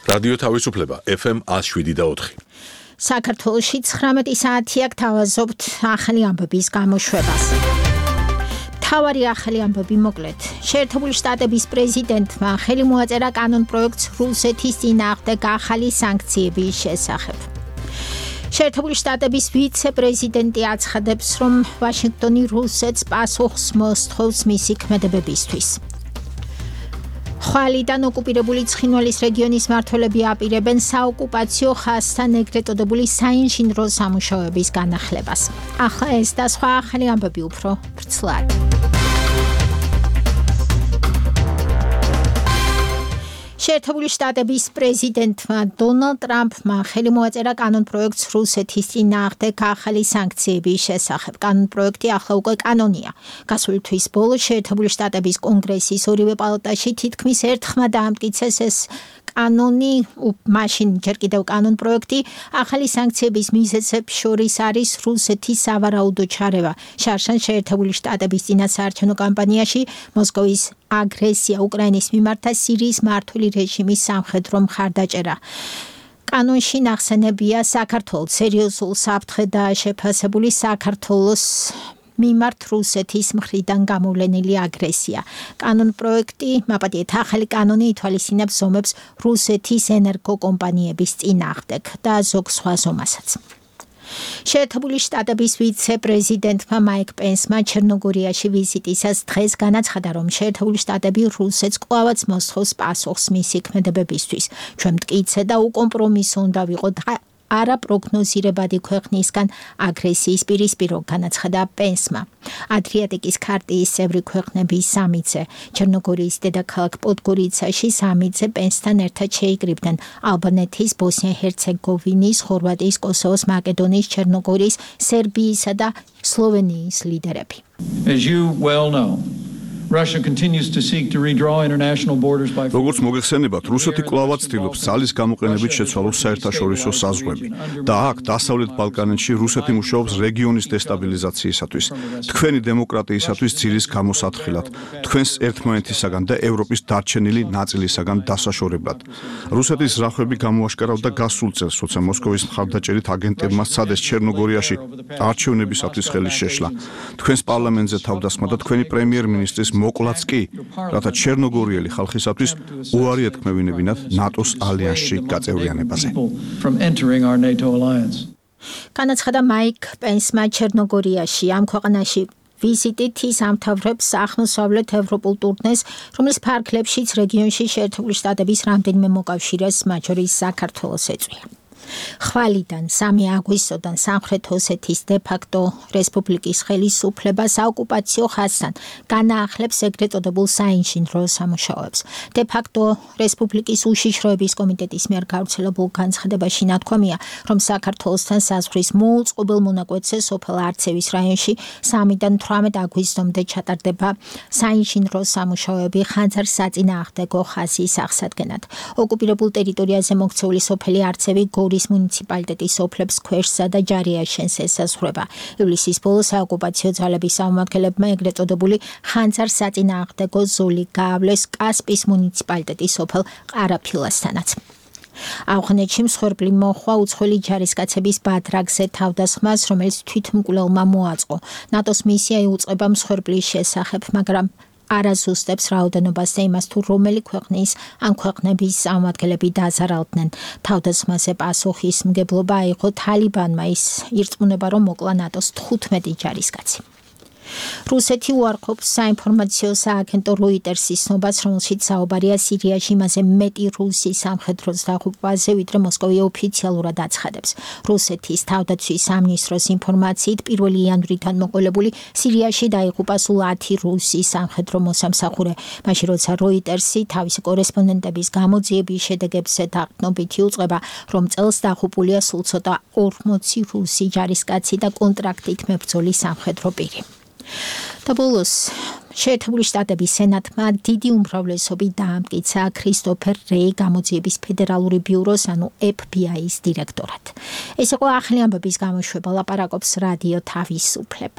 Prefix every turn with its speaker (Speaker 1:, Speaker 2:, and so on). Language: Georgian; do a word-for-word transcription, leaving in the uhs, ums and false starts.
Speaker 1: რადიო თავისუფლება ეფ ემ one oh seven და four.
Speaker 2: საქართველოში ცხრამეტი საათია გთავაზობთ ახალი ამბების გამოშვებას. მთავარი ახალი ამბები მოკლედ. შეერთებული შტატების პრეზიდენტმა ხელი მოაწერა კანონპროექტს რუსეთის წინააღმდეგ ახალი სანქციების შესახებ. შეერთებული შტატების ვიცე-პრეზიდენტი აცხადებს, რომ ვაშინგტონი რუსეთს პასუხს მოსთხოვს მისი ქმედებებისთვის. ხვალიდან ოკუპირებული ცხინვალის რეგიონის მმართველები აპირებენ საოკუპაციო ხაზთან ეგრეთ წოდებული საინჟინრო სამუშაოების განახლებას. ახლა ეს და სხვა ახალი ამბები უფრო ვრცლად. შეერთებული შტატების პრეზიდენტმა დონალდ ტრამპმა ხელი მოაწერა კანონპროექტს რუსეთის წინააღმდეგ ახალი სანქციების შესახებ. კანონპროექტი ახლა უკვე კანონია. გასული თვის ბოლოს შეერთებული შტატების კონგრესის ორივე პალატაში თითქმის ერთხმად დაამტკიცეს ეს კანონი, მაშინ ჯერ კიდევ კანონპროექტი, ახალი სანქციების მიზეზებს შორის არის რუსეთის სავარაუდო ჩარევა შარშან შეერთებული შტატების წინასაარჩევნო კამპანიაში, მოსკოვის აგრესია უკრაინის მიმართ და სირიის მართული რეჟიმის სამხედრო მხარდაჭერა. კანონში ნახსენებია საქართველოს სერიოზულ საფრთხედაა შეფასებული საქართველოს მიმართ რუსეთის მხრიდან გამოვლენილი აგრესია. კანონპროექტი, მაპატიეთ, ახალი კანონი ითვალისწინებს ზომებს რუსეთის ენერგოკომპანიების წინააღმდეგ და ზოგ სხვა ზომასაც. შეერთებული შტატების ვიცე-პრეზიდენტმა მაიკ პენსმა ჩერნოგორიაში ვიზიტისას დღეს განაცხადა, რომ შეერთებული შტატები რუსეთს კვლავაც მოსთხოვს პასუხს მისი ქმედებებისთვის. ჩვენ მტკიცე და უკომპრომისო უნდა ვიყოთ არაპროგნოზირებადი ქვეყნისგან აგრესიის პირისპირო, განაცხადა პენსმა. ადრიატიკის ქარტიის წევრი ქვეყნების სამიტზე, ჩერნოგორიის დედაქალაქ პოდგორიცაში სამიტზე პენსთან ერთად შეიკრიბნენ ალბანეთის, ბოსნია-ჰერცეგოვინის, ხორვატიის, კოსოვოს, მაკედონიის, ჩერნოგორიის, სერბიისა და სლოვენიის ლიდერები.
Speaker 3: As you well know, Russia continues to seek to redraw international borders by
Speaker 4: როგორც მოგეხსენებათ, რუსეთი კვლავაც ცდილობს ძალის გამოყენებით შეცვალოს საერთაშორისო საზღვრები და აქ დასავლეთ ბალკანეთში რუსეთი მუშაობს რეგიონის დესტაბილიზაციისათვის, თქვენი დემოკრატიისათვის ძირის გამოსათხილად, თქვენს ერთმანეთისაგან და ევროპის დარჩენილი ნაწილისაგან დასაშორებლად. რუსეთის ზრახვები გამოაშკარავდა გასულ წელს, როცა მოსკოვის მხარდაჭერით აგენტებმა სცადეს ჩერნოგორიაში არჩევნებისათვის ხელი შეშლა. თქვენს პარლამენტზე თავდასხმა და თქვენი პრემიერ-მინისტრის მოკლაც კი, რათა ჩერნოგორიელი ხალხისათვის უარი ეთქმევინებინათ ნატოს ალიანსში გაწევრიანებაზე.
Speaker 2: განაცხადა მაიკ პენსმა ჩერნოგორიაში. ამ ქვეყანაში ვიზიტით ის ამთავრებს აღმოსავლეთ ევროპულ ტურნეს, რომლის ფარგლებშიც რეგიონში შეერთებული შტატების რამდენიმე მოკავშირეს, მათ შორის საქართველოს ეწვია. ხვალიდან სამი აგვისტოდან სამხრეთ ოსეთის დე-ფაქტო რესპუბლიკის ხელისუფლება საოკუპაციო ხაზთან განაახლებს ეგრეთ წოდებულ საინჟინრო სამუშაოებს. დე-ფაქტო რესპუბლიკის უშიშროების კომიტეტის მიერ გავრცელებულ განცხადებაში ნათქვამია, რომ საქართველოსთან საზღვრის მოუწყობელ მონაკვეთზე სოფელ არცევის რაიონში სამიდან თვრამეტ აგვისტომდე ჩატარდება საინჟინრო სამუშაოები ხანძარ-საწინააღმდეგო ხაზის აღსადგენად. ოკუპირებულ ტერიტორიაზე მოქცეული სოფელი არცევი გორის მუნიციპალიტეტის ოფლებს ქვეშსა და ჯარიაშენს ესაზღვრება. ივლისის ბოლოს საოკუპაციო ძალების წარმომადგენლებმა ეგრეთ წოდებული ხანძარ-საწინააღმდეგო ზოლი გაავლეს კასპის მუნიციპალიტეტის ოფელ ყარაფილასთანაც. ავღანეთში მსხვერპლი მოჰყვა უცხოელი ჯარისკაცების ბადრაგზე თავდასხმას, რომელიც თვითმკვლელმა მოაწყო. ნატოს მისია იუწყება მსხვერპლის შესახებ, მაგრამ არაზუსტებს რაოდენობას და იმას, თუ რომელი ქვეყნის ან ქვეყნების წარმომადგენლები დაზარალდნენ. თავდასხმაზე პასუხისმგებლობა აიღო თალიბანმა, ის ირწმუნება, რომ მოკლა ნატოს თხუთმეტი ჯარისკაცი. რუსეთი უარყოფს საინფორმაციო სააგენტო როიტერსის ცნობას, რომელშიც საუბარია სირიაში იმაზე მეტი რუსი სამხედრო დაღუპვაზე, ვიდრე მოსკოვი ოფიციალურად აცხადებს. რუსეთის თავდაცვის სამინისტროს ინფორმაციით, პირველი იანვრიდან მოყოლებული სირიაში დაიღუპა სულ ათი რუსი სამხედრო მოსამსახურე. მაშინ როცა როიტერსი თავისი კორესპონდენტების გამოძიების შედეგებზე დაყრდნობით იუწყება, რომ წელს დაღუპულია სულ ცოტა ორმოცი რუსი ჯარისკაცი და კონტრაქტით მებრძოლი სამხედრო პირი. და ბოლოს შეერთებული შტატების სენატმა დიდი უმრავლესობით დაამტკიცა ქრისტოფერ რეი გამოძიების ფედერალური ბიუროს, ანუ ეფ ბი აის დირექტორად. ეს იყო ახალი ამბების გამოშვება, ლაპარაკობს რადიო თავისუფლება.